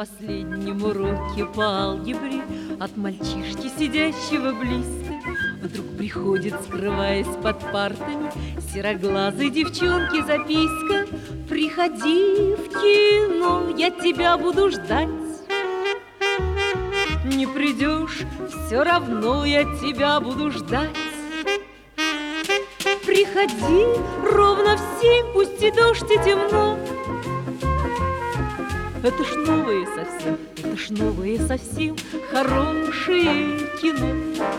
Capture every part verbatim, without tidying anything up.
последнем уроке по алгебре от мальчишки, сидящего близко, вдруг приходит, скрываясь под партами, сероглазой девчонки записка: «Приходи в кино, я тебя буду ждать. Не придешь, все равно я тебя буду ждать. Приходи ровно в семь, пусть и дождь, и темно». Это ж новое совсем, это ж новое совсем хорошее кино.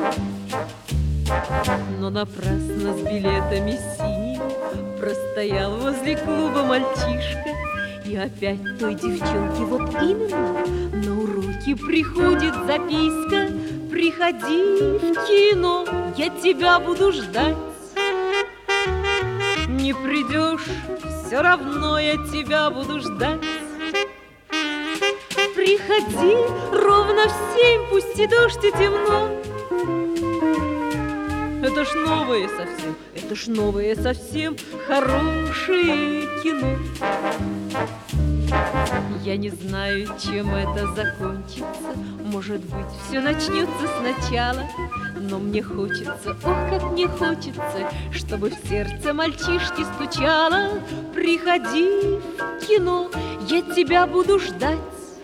Но напрасно с билетами синими простоял возле клуба мальчишка. И опять той девчонке вот именно на уроке приходит записка: «Приходи в кино, я тебя буду ждать. Не придешь, все равно я тебя буду ждать. Приходи ровно в семь, пусть и дождь, и темно». Это ж новое совсем, это ж новое совсем хорошее кино. Я не знаю, чем это закончится. Может быть, все начнется сначала. Но мне хочется, ох, как мне хочется, чтобы в сердце мальчишки стучало: «Приходи в кино, я тебя буду ждать.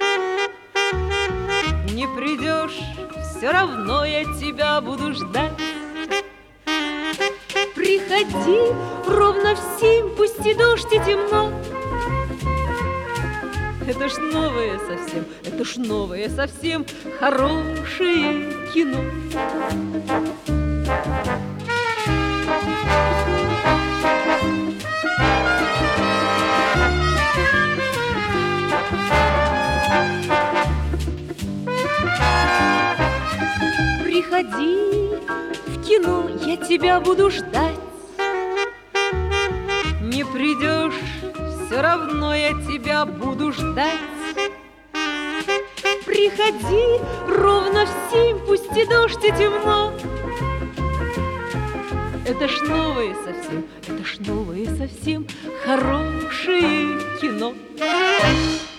Не придешь, все равно я тебя буду ждать. Приходи ровно в семь, пусть и дождь, и темно». Это ж новое совсем, это ж новое совсем хорошее кино. Приходи в кино, я тебя буду ждать. Не придешь, все равно я тебя буду ждать. Приходи ровно в семь, пусть и дождь, и темно. Это ж новое совсем, это ж новое совсем хорошее кино.